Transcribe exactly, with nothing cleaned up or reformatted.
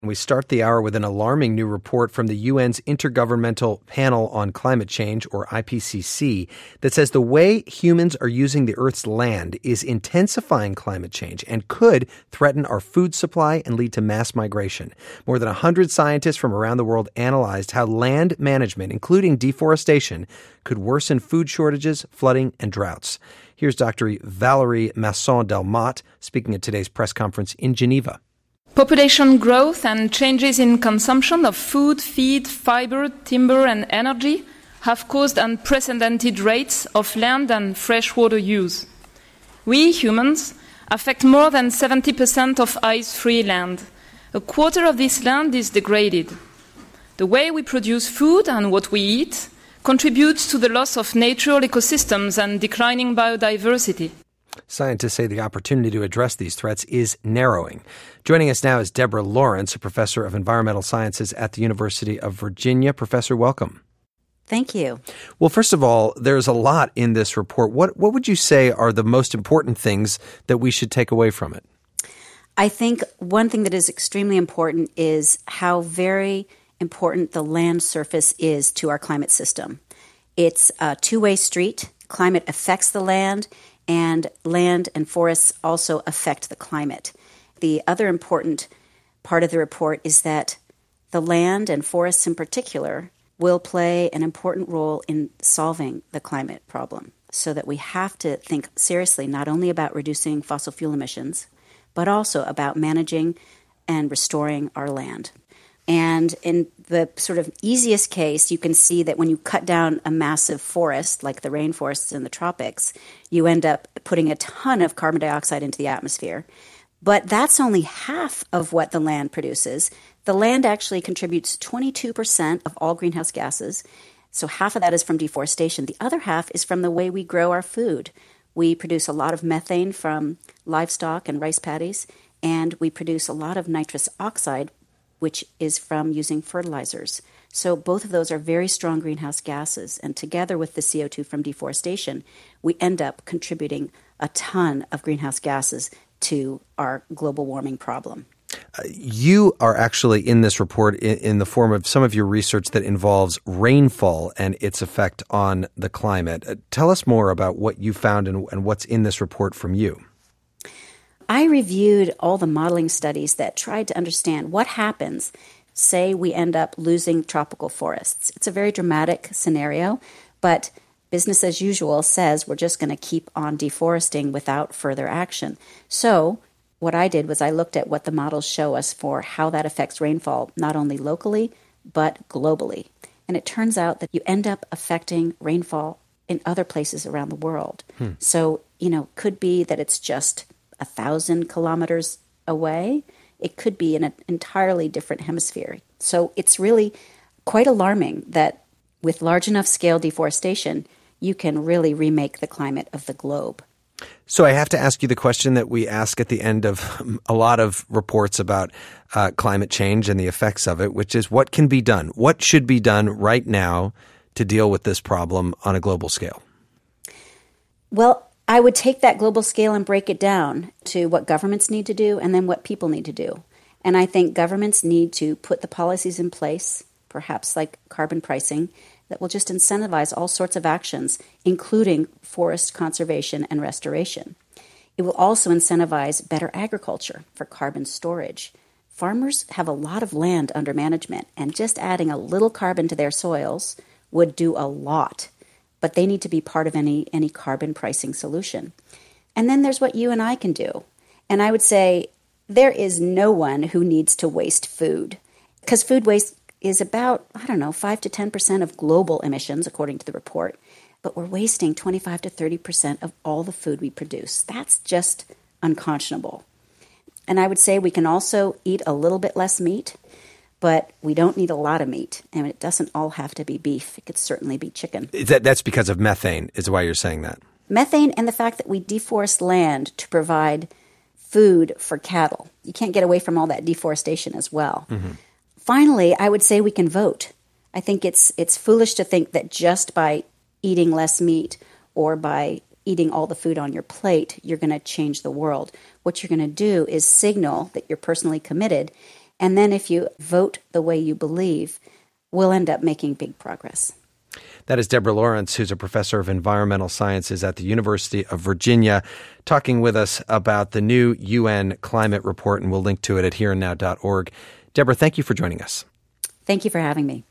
We start the hour with an alarming new report from the U N's Intergovernmental Panel on Climate Change, or I P C C, that says the way humans are using the Earth's land is intensifying climate change and could threaten our food supply and lead to mass migration. More than one hundred scientists from around the world analyzed how land management, including deforestation, could worsen food shortages, flooding, and droughts. Here's Doctor Valérie Masson-Delmotte speaking at today's press conference in Geneva. Population growth and changes in consumption of food, feed, fiber, timber, and energy have caused unprecedented rates of land and freshwater use. We, humans, affect more than seventy percent of ice-free land. A quarter of this land is degraded. The way we produce food and what we eat contributes to the loss of natural ecosystems and declining biodiversity. Scientists say the opportunity to address these threats is narrowing. Joining us now is Deborah Lawrence, a professor of environmental sciences at the University of Virginia. Professor, welcome. Thank you. Well, first of all, there's a lot in this report. What what would you say are the most important things that we should take away from it? I think one thing that is extremely important is how very important the land surface is to our climate system. It's a two-way street. Climate affects the land, and land and forests also affect the climate. The other important part of the report is that the land and forests in particular will play an important role in solving the climate problem, so that we have to think seriously not only about reducing fossil fuel emissions, but also about managing and restoring our land. And in the sort of easiest case, you can see that when you cut down a massive forest, like the rainforests in the tropics, you end up putting a ton of carbon dioxide into the atmosphere. But that's only half of what the land produces. The land actually contributes twenty-two percent of all greenhouse gases. So half of that is from deforestation. The other half is from the way we grow our food. We produce a lot of methane from livestock and rice paddies, and we produce a lot of nitrous oxide, which is from using fertilizers. So both of those are very strong greenhouse gases, and together with the C O two from deforestation, we end up contributing a ton of greenhouse gases to our global warming problem. Uh, you are actually in this report in, in the form of some of your research that involves rainfall and its effect on the climate. Uh, tell us more about what you found and, and what's in this report from you. I reviewed all the modeling studies that tried to understand what happens, say we end up losing tropical forests. It's a very dramatic scenario, but business as usual says we're just going to keep on deforesting without further action. So what I did was I looked at what the models show us for how that affects rainfall, not only locally, but globally. And it turns out that you end up affecting rainfall in other places around the world. Hmm. So, you know, could be that it's just a thousand kilometers away. It could be in an entirely different hemisphere. So it's really quite alarming that with large enough scale deforestation, you can really remake the climate of the globe. So I have to ask you the question that we ask at the end of a lot of reports about uh, climate change and the effects of it, which is what can be done? What should be done right now to deal with this problem on a global scale? Well, I would take that global scale and break it down to what governments need to do and then what people need to do. And I think governments need to put the policies in place, perhaps like carbon pricing, that will just incentivize all sorts of actions, including forest conservation and restoration. It will also incentivize better agriculture for carbon storage. Farmers have a lot of land under management, and just adding a little carbon to their soils would do a lot. But they need to be part of any, any carbon pricing solution. And then there's what you and I can do. And I would say there is no one who needs to waste food, because food waste is about, I don't know, five to ten percent of global emissions, according to the report. But we're wasting twenty-five to thirty percent of all the food we produce. That's just unconscionable. And I would say we can also eat a little bit less meat, but we don't need a lot of meat. And it doesn't all have to be beef. It could certainly be chicken. That, that's because of methane, is why you're saying that. Methane and the fact that we deforest land to provide food for cattle. You can't get away from all that deforestation as well. Mm-hmm. Finally, I would say we can vote. I think it's it's foolish to think that just by eating less meat or by eating all the food on your plate, you're going to change the world. What you're going to do is signal that you're personally committed And then if you vote the way you believe, we'll end up making big progress. That is Deborah Lawrence, who's a professor of environmental sciences at the University of Virginia, talking with us about the new U N climate report, and we'll link to it at here and now dot org. Deborah, thank you for joining us. Thank you for having me.